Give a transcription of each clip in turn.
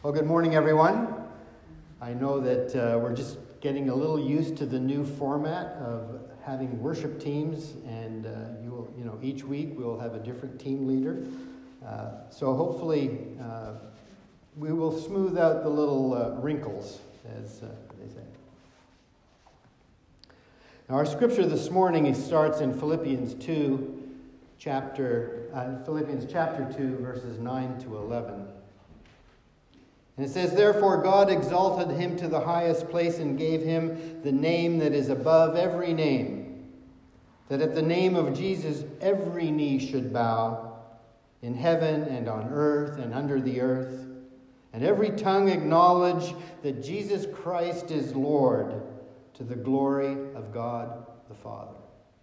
Well, good morning, everyone. I know that we're just getting a little used to the new format of having worship teams, and each week we'll have a different team leader. So hopefully we will smooth out the little wrinkles, as they say. Now, our scripture this morning starts in Philippians chapter 2, verses 9 to 11. And it says, "Therefore God exalted him to the highest place and gave him the name that is above every name, that at the name of Jesus every knee should bow, in heaven and on earth and under the earth, and every tongue acknowledge that Jesus Christ is Lord, to the glory of God the Father."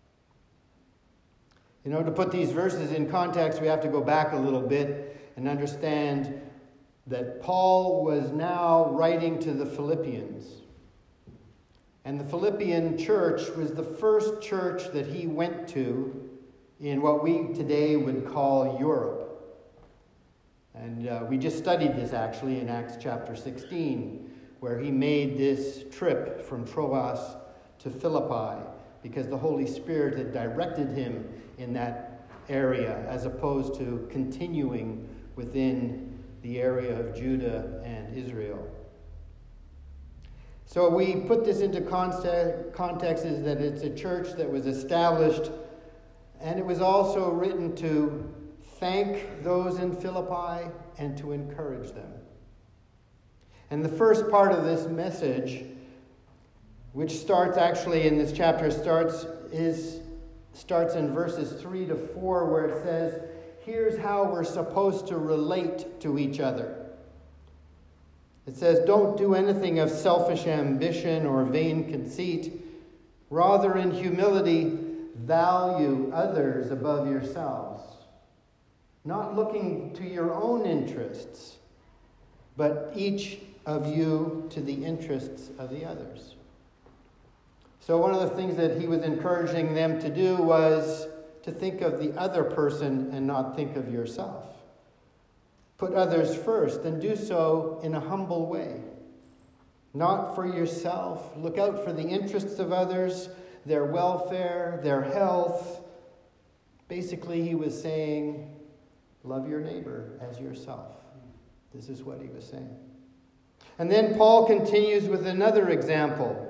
You know, to put these verses in context, we have to go back a little bit and understand that Paul was now writing to the Philippians. And the Philippian church was the first church that he went to in what we today would call Europe. And we just studied this actually in Acts chapter 16, where he made this trip from Troas to Philippi because the Holy Spirit had directed him in that area as opposed to continuing within the area of Judah and Israel. So we put this into context is that it's a church that was established, and it was also written to thank those in Philippi and to encourage them. And the first part of this message, which starts actually in this chapter, starts in verses 3 to 4, where it says, here's how we're supposed to relate to each other. It says, "Don't do anything of selfish ambition or vain conceit. Rather, in humility, value others above yourselves, not looking to your own interests, but each of you to the interests of the others." So one of the things that he was encouraging them to do was to think of the other person and not think of yourself. Put others first and do so in a humble way. Not for yourself. Look out for the interests of others, their welfare, their health. Basically, he was saying, love your neighbor as yourself. This is what he was saying. And then Paul continues with another example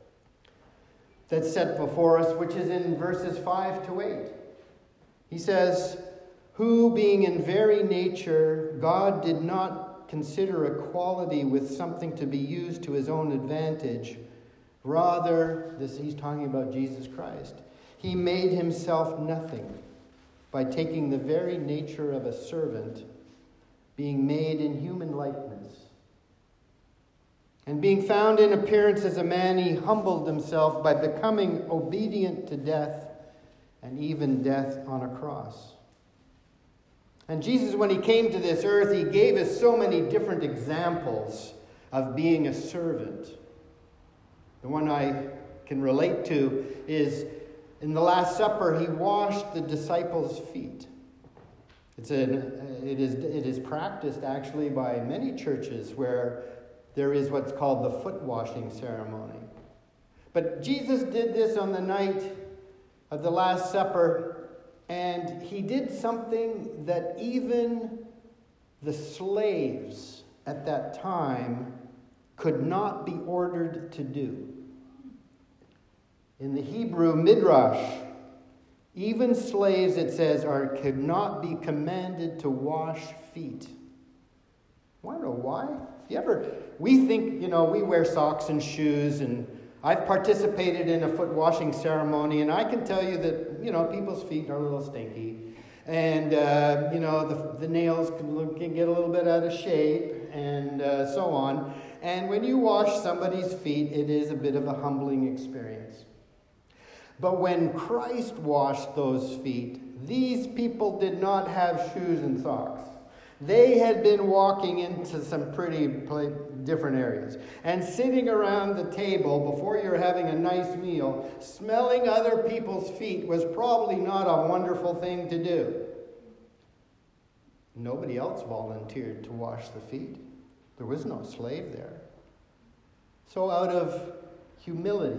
that's set before us, which is in verses 5 to 8. He says, "Who, being in very nature, God did not consider equality with something to be used to his own advantage. Rather," he's talking about Jesus Christ, "he made himself nothing by taking the very nature of a servant, being made in human likeness. And being found in appearance as a man, he humbled himself by becoming obedient to death, and even death on a cross." And Jesus, when he came to this earth, he gave us so many different examples of being a servant. The one I can relate to is in the Last Supper, he washed the disciples' feet. It is practiced actually by many churches where there is what's called the foot washing ceremony. But Jesus did this on the night of the Last Supper, and he did something that even the slaves at that time could not be ordered to do. In the Hebrew Midrash, even slaves, it says, could not be commanded to wash feet. I want to know why. We think, we wear socks and shoes, and I've participated in a foot washing ceremony, and I can tell you that, people's feet are a little stinky. And, the nails can get a little bit out of shape, and so on. And when you wash somebody's feet, it is a bit of a humbling experience. But when Christ washed those feet, these people did not have shoes and socks. They had been walking into some pretty different areas. And sitting around the table before you're having a nice meal, smelling other people's feet was probably not a wonderful thing to do. Nobody else volunteered to wash the feet. There was no slave there. So out of humility,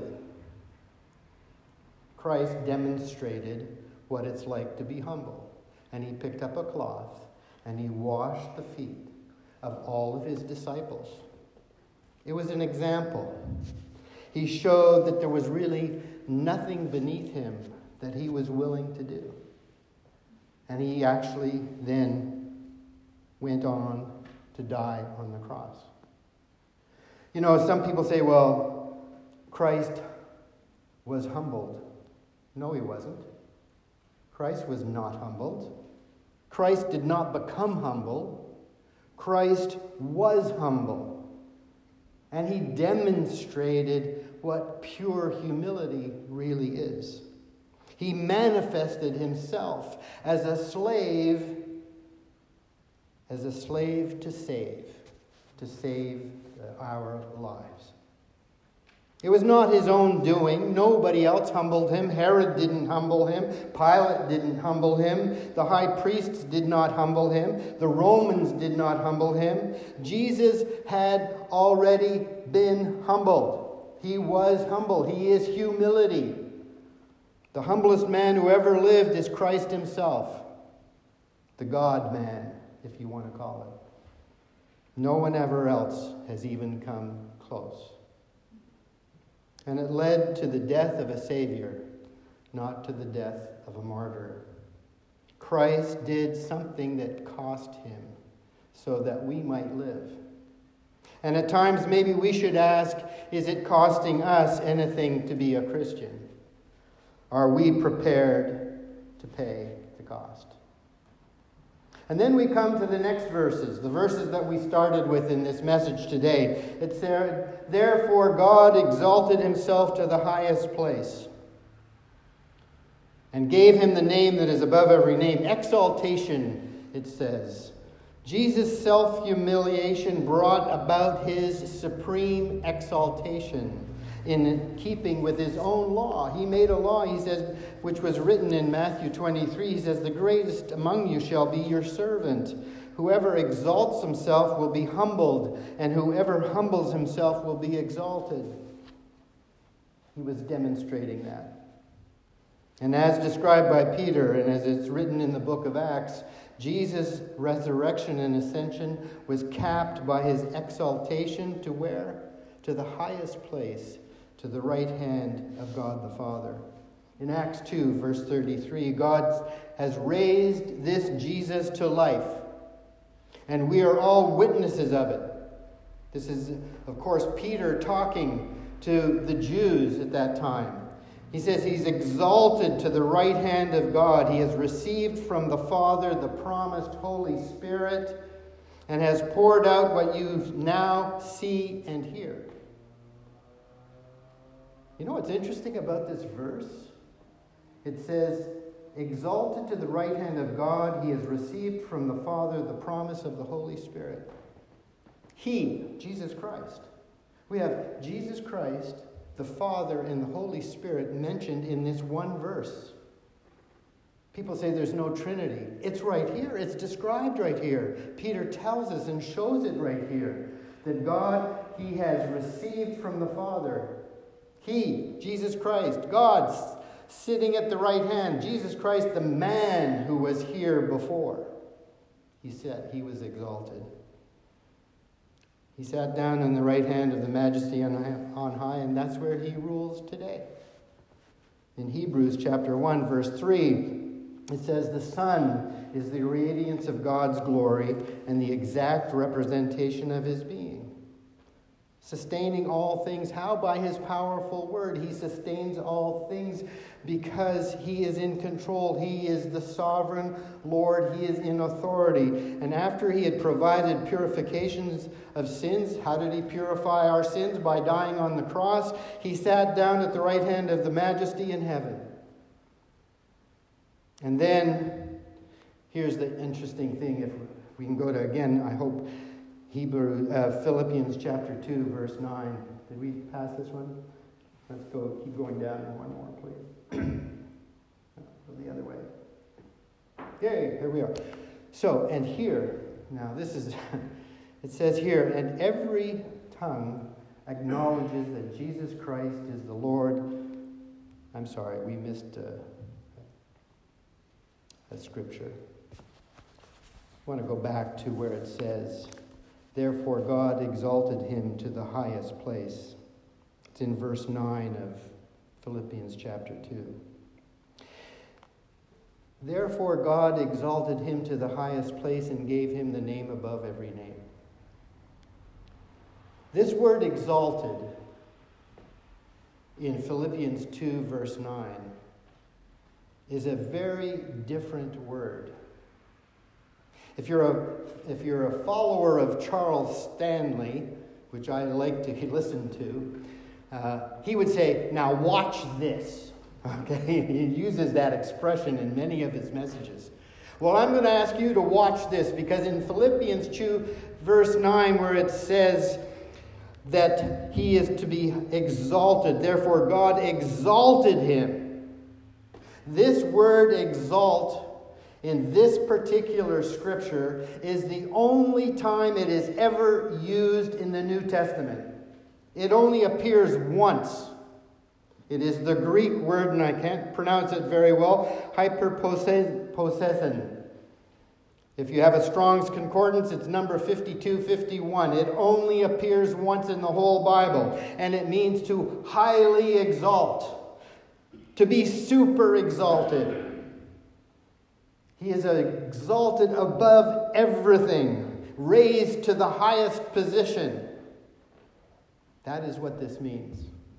Christ demonstrated what it's like to be humble. And he picked up a cloth and he washed the feet of all of his disciples. It was an example. He showed that there was really nothing beneath him that he was willing to do. And he actually then went on to die on the cross. You know, some people say, well, Christ was humbled. No, he wasn't. Christ was not humbled. Christ did not become humble. Christ was humble. And he demonstrated what pure humility really is. He manifested himself as a slave to save our lives. It was not his own doing. Nobody else humbled him. Herod didn't humble him. Pilate didn't humble him. The high priests did not humble him. The Romans did not humble him. Jesus had already been humbled. He was humble. He is humility. The humblest man who ever lived is Christ himself. The God-man, if you want to call it. No one ever else has even come close. And it led to the death of a Savior, not to the death of a martyr. Christ did something that cost him so that we might live. And at times maybe we should ask, is it costing us anything to be a Christian? Are we prepared to pay the cost? And then we come to the next verses, the verses that we started with in this message today. It said, therefore God exalted himself to the highest place and gave him the name that is above every name. Exaltation, it says. Jesus' self-humiliation brought about his supreme exaltation in keeping with his own law. He made a law, he says, which was written in Matthew 23. He says, the greatest among you shall be your servant. Whoever exalts himself will be humbled, and whoever humbles himself will be exalted. He was demonstrating that. And as described by Peter, and as it's written in the book of Acts, Jesus' resurrection and ascension was capped by his exaltation to where? To the highest place, to the right hand of God the Father. In Acts 2, verse 33, God has raised this Jesus to life, and we are all witnesses of it. This is, of course, Peter talking to the Jews at that time. He says he's exalted to the right hand of God. He has received from the Father the promised Holy Spirit and has poured out what you now see and hear. You know what's interesting about this verse? It says, exalted to the right hand of God, he has received from the Father the promise of the Holy Spirit. He, Jesus Christ. We have Jesus Christ, the Father, and the Holy Spirit mentioned in this one verse. People say there's no Trinity. It's right here. It's described right here. Peter tells us and shows it right here. That God, he has received from the Father. He, Jesus Christ, God sitting at the right hand. Jesus Christ, the man who was here before. He said he was exalted. He sat down on the right hand of the Majesty on high, and that's where he rules today. In Hebrews chapter 1, verse 3, it says, the Son is the radiance of God's glory and the exact representation of his being. Sustaining all things. How? By his powerful word. He sustains all things because he is in control. He is the sovereign Lord. He is in authority. And after he had provided purifications of sins, how did he purify our sins? By dying on the cross. He sat down at the right hand of the Majesty in heaven. And then, here's the interesting thing. If we can go to, again, I hope, Philippians chapter 2, verse 9. Did we pass this one? Let's go. Keep going down one more, please. Go the other way. Yay, here we are. So, and here, now this is, It says here, and every tongue acknowledges that Jesus Christ is the Lord. I'm sorry, we missed a scripture. I want to go back to where it says, therefore God exalted him to the highest place. It's in verse 9 of Philippians chapter 2. Therefore God exalted him to the highest place and gave him the name above every name. This word exalted in Philippians 2 verse 9 is a very different word. If you're a follower of Charles Stanley, which I like to listen to, he would say, now watch this. Okay, he uses that expression in many of his messages. Well, I'm going to ask you to watch this, because in Philippians 2, verse 9, where it says that he is to be exalted, therefore God exalted him. This word exalt in this particular scripture is the only time it is ever used in the New Testament. It only appears once. It is the Greek word, and I can't pronounce it very well, hyperposesin. If you have a Strong's Concordance, it's number 5251. It only appears once in the whole Bible, and it means to highly exalt, to be super exalted. He is exalted above everything, raised to the highest position. That is what this means.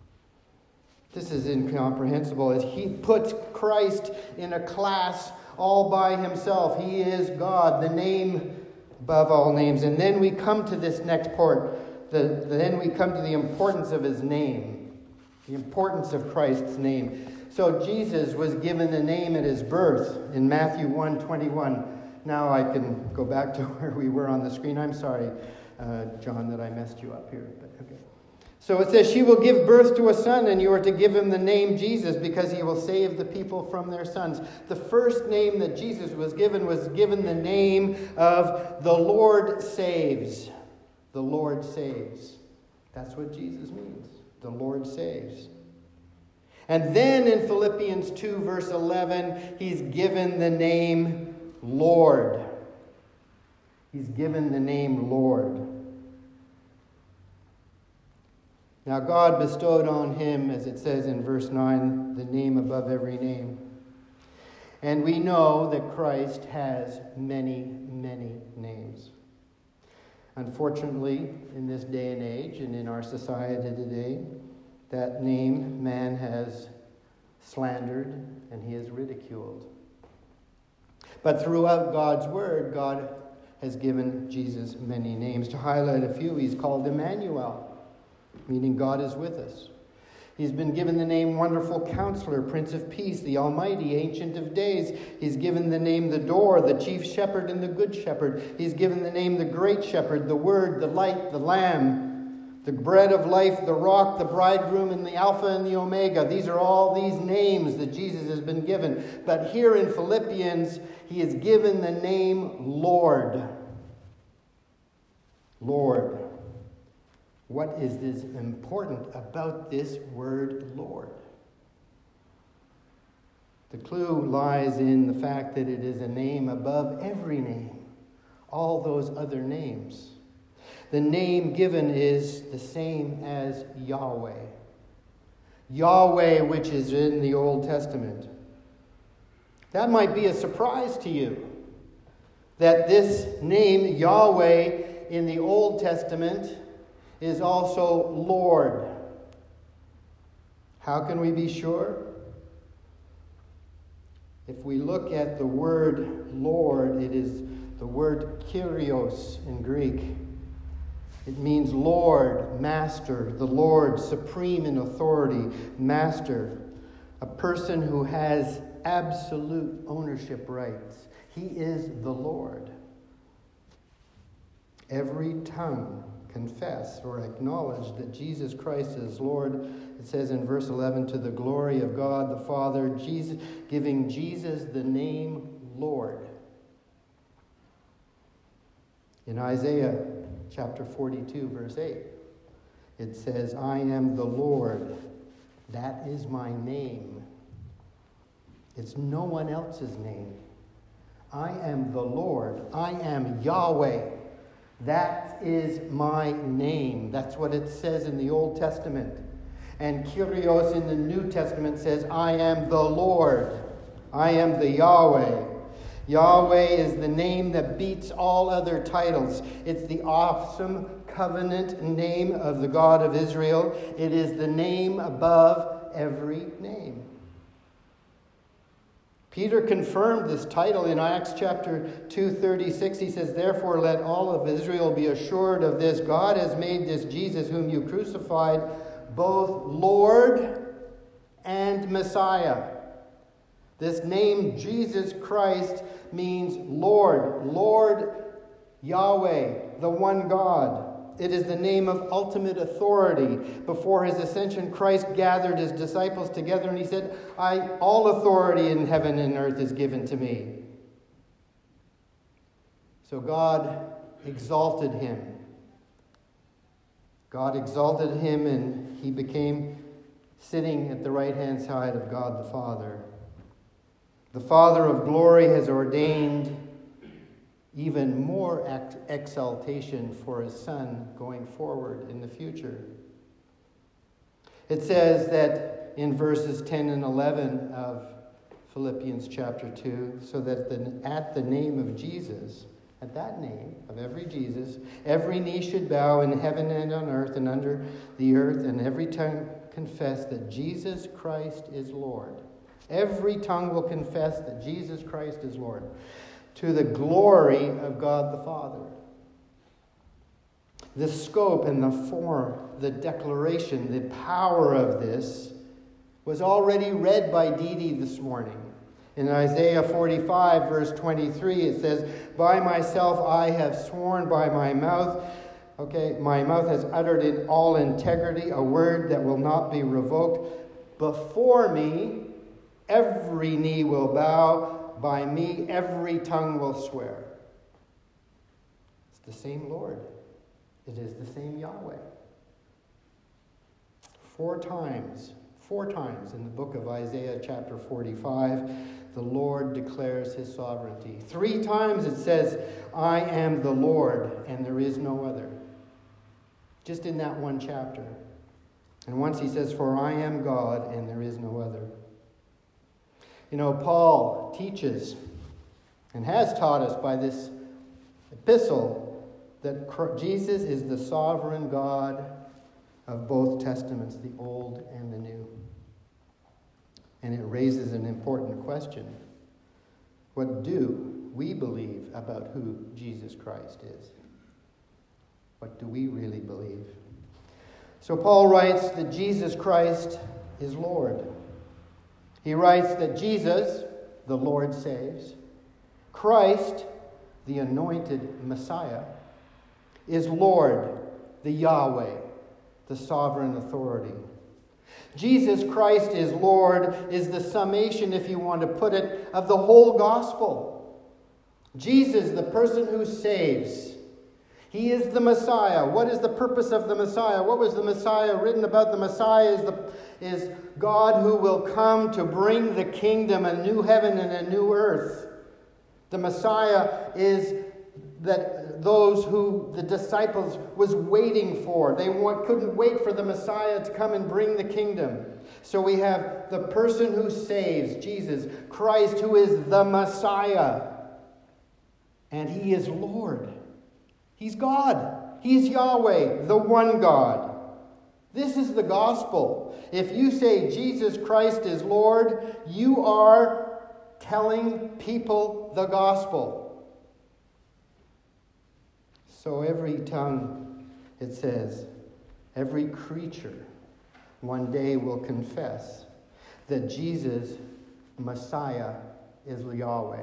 This is incomprehensible, as he puts Christ in a class all by himself. He is God, the name above all names. And then we come to this next part. Then we come to the importance of his name, the importance of Christ's name. So Jesus was given the name at his birth in Matthew 1:21. Now I can go back to where we were on the screen. I'm sorry, John, that I messed you up here. But okay. So it says, she will give birth to a son, and you are to give him the name Jesus, because he will save the people from their sins. The first name that Jesus was given the name of the Lord saves. The Lord saves. That's what Jesus means. The Lord saves. And then in Philippians 2 verse 11, he's given the name Lord. He's given the name Lord. Now God bestowed on him, as it says in verse 9, the name above every name. And we know that Christ has many, many names. Unfortunately, in this day and age and in our society today, that name man has slandered and he has ridiculed. But throughout God's word, God has given Jesus many names. To highlight a few, he's called Emmanuel, meaning God is with us. He's been given the name Wonderful Counselor, Prince of Peace, the Almighty, Ancient of Days. He's given the name the Door, the Chief Shepherd and the Good Shepherd. He's given the name the Great Shepherd, the Word, the Light, the Lamb, the Bread of Life, the Rock, the Bridegroom, and the Alpha and the Omega. These are all these names that Jesus has been given. But here in Philippians, he is given the name Lord. Lord. What is this important about this word Lord? The clue lies in the fact that it is a name above every name, all those other names. The name given is the same as Yahweh. Yahweh, which is in the Old Testament. That might be a surprise to you, that this name Yahweh in the Old Testament is also Lord. How can we be sure? If we look at the word Lord, it is the word Kyrios in Greek. It means Lord, Master, the Lord, supreme in authority, Master, a person who has absolute ownership rights. He is the Lord. Every tongue confess or acknowledge that Jesus Christ is Lord. It says in verse 11, to the glory of God the Father, Jesus, giving Jesus the name Lord. In Isaiah chapter 42, verse 8. It says, I am the Lord. That is my name. It's no one else's name. I am the Lord. I am Yahweh. That is my name. That's what it says in the Old Testament. And Kyrios in the New Testament says, I am the Lord. I am the Yahweh. Yahweh is the name that beats all other titles. It's the awesome covenant name of the God of Israel. It is the name above every name. Peter confirmed this title in Acts chapter 2:36. He says, therefore let all of Israel be assured of this. God has made this Jesus whom you crucified both Lord and Messiah. This name, Jesus Christ, means Lord. Lord Yahweh, the one God. It is the name of ultimate authority. Before his ascension, Christ gathered his disciples together and he said, all authority in heaven and earth is given to me. So God exalted him. God exalted him and he became sitting at the right-hand side of God the Father. The Father of glory has ordained even more exaltation for his Son going forward in the future. It says that in verses 10 and 11 of Philippians chapter 2, so that at the name of Jesus, at that name of every Jesus, every knee should bow in heaven and on earth and under the earth, and every tongue confess that Jesus Christ is Lord. Every tongue will confess that Jesus Christ is Lord, to the glory of God the Father. The scope and the form, the declaration, the power of this was already read by Dee Dee this morning. In Isaiah 45, verse 23, it says, by myself I have sworn by my mouth. Okay, my mouth has uttered in all integrity a word that will not be revoked. Before me, every knee will bow. By me, every tongue will swear. It's the same Lord. It is the same Yahweh. Four times in the book of Isaiah chapter 45, the Lord declares his sovereignty. 3 times it says, I am the Lord, and there is no other. Just in that one chapter. And once he says, for I am God, and there is no other. You know, Paul teaches and has taught us by this epistle that Jesus is the sovereign God of both testaments, the Old and the New. And it raises an important question. What do we believe about who Jesus Christ is? What do we really believe? So Paul writes that Jesus Christ is Lord. He writes that Jesus, the Lord, saves. Christ, the anointed Messiah, is Lord, the Yahweh, the sovereign authority. Jesus Christ is Lord is the summation, if you want to put it, of the whole gospel. Jesus, the person who saves. He is the Messiah. What is the purpose of the Messiah? What was the Messiah written about? The Messiah is God who will come to bring the kingdom, a new heaven and a new earth. The Messiah is that those who the disciples was waiting for. They couldn't wait for the Messiah to come and bring the kingdom. So we have the person who saves, Jesus, Christ, who is the Messiah. And he is Lord. He's God. He's Yahweh, the one God. This is the gospel. If you say Jesus Christ is Lord, you are telling people the gospel. So every tongue, it says, every creature one day will confess that Jesus, Messiah, is Yahweh.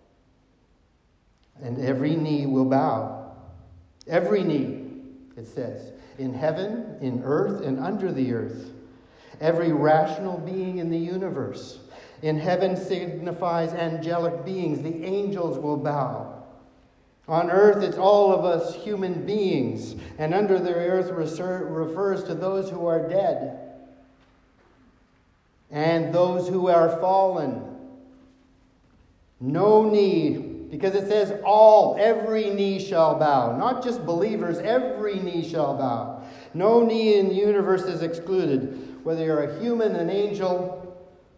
And every knee will bow. Every knee, it says, in heaven, in earth, and under the earth. Every rational being in the universe. In heaven signifies angelic beings. The angels will bow. On earth, it's all of us human beings, and under the earth refers to those who are dead and those who are fallen. No knee, because it says every knee shall bow. Not just believers, every knee shall bow. No knee in the universe is excluded, whether you're a human, an angel,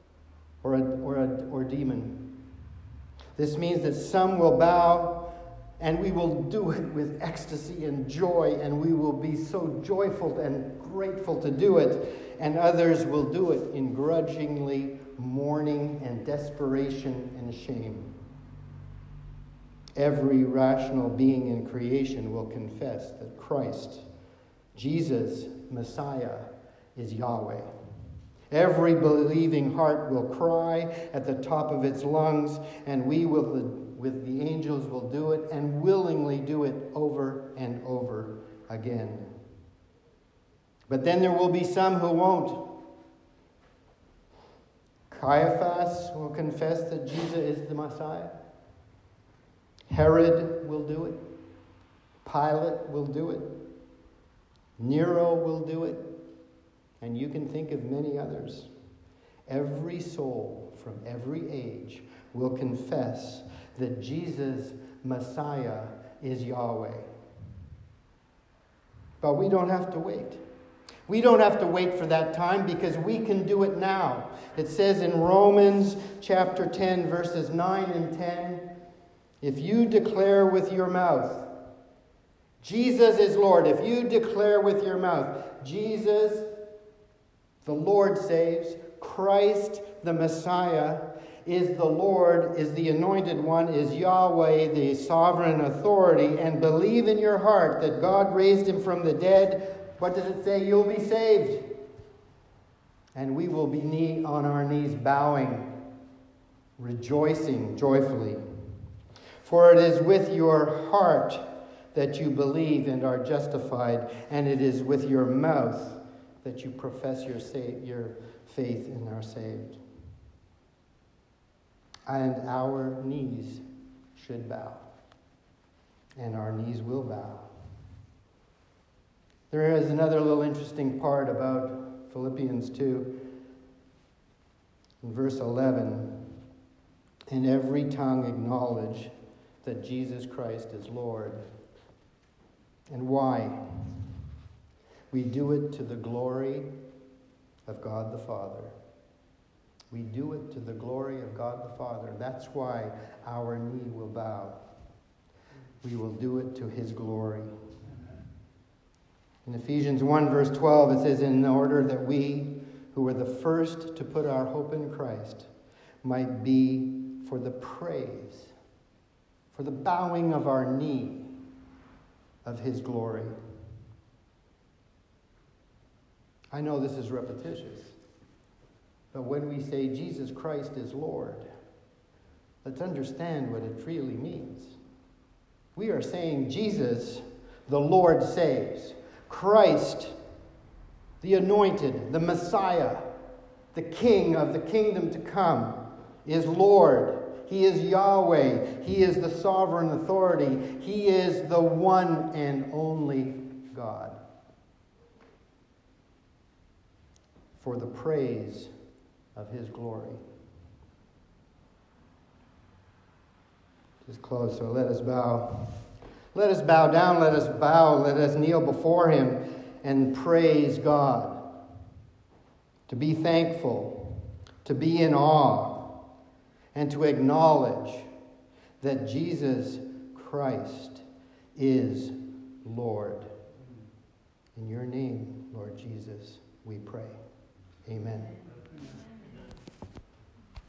or demon. This means that some will bow, and we will do it with ecstasy and joy, and we will be so joyful and grateful to do it. And others will do it in grudgingly mourning and desperation and shame. Every rational being in creation will confess that Christ, Jesus, Messiah, is Yahweh. Every believing heart will cry at the top of its lungs, and we with the angels will do it, and willingly do it over and over again. But then there will be some who won't. Caiaphas will confess that Jesus is the Messiah. Herod will do it. Pilate will do it. Nero will do it. And you can think of many others. Every soul from every age will confess that Jesus, Messiah, is Yahweh. But we don't have to wait. We don't have to wait for that time, because we can do it now. It says in Romans chapter 10, verses 9 and 10, if you declare with your mouth, Jesus is Lord. If you declare with your mouth, Jesus, the Lord saves, Christ, the Messiah, is the Lord, is the anointed one, is Yahweh, the sovereign authority, and believe in your heart that God raised him from the dead, what does it say? You'll be saved. And we will be on our knees bowing, rejoicing joyfully. For it is with your heart that you believe and are justified, and it is with your mouth that you profess your faith and are saved. And our knees should bow. And our knees will bow. There is another little interesting part about Philippians 2. In verse 11, and every tongue acknowledge that Jesus Christ is Lord. And why? We do it to the glory of God the Father. We do it to the glory of God the Father. That's why our knee will bow. We will do it to his glory. In Ephesians 1, verse 12, it says, in order that we, who were the first to put our hope in Christ, might be for the praise, for the bowing of our knee of his glory. I know this is repetitious, but when we say Jesus Christ is Lord, let's understand what it really means. We are saying Jesus, the Lord, saves. Christ, the anointed, the Messiah, the King of the kingdom to come, is Lord. He is Yahweh. He is the sovereign authority. He is the one and only God. For the praise of his glory. Just close, so let us bow. Let us bow down, let us bow, let us kneel before him and praise God. To be thankful, to be in awe, and to acknowledge that Jesus Christ is Lord. In your name, Lord Jesus, we pray. Amen.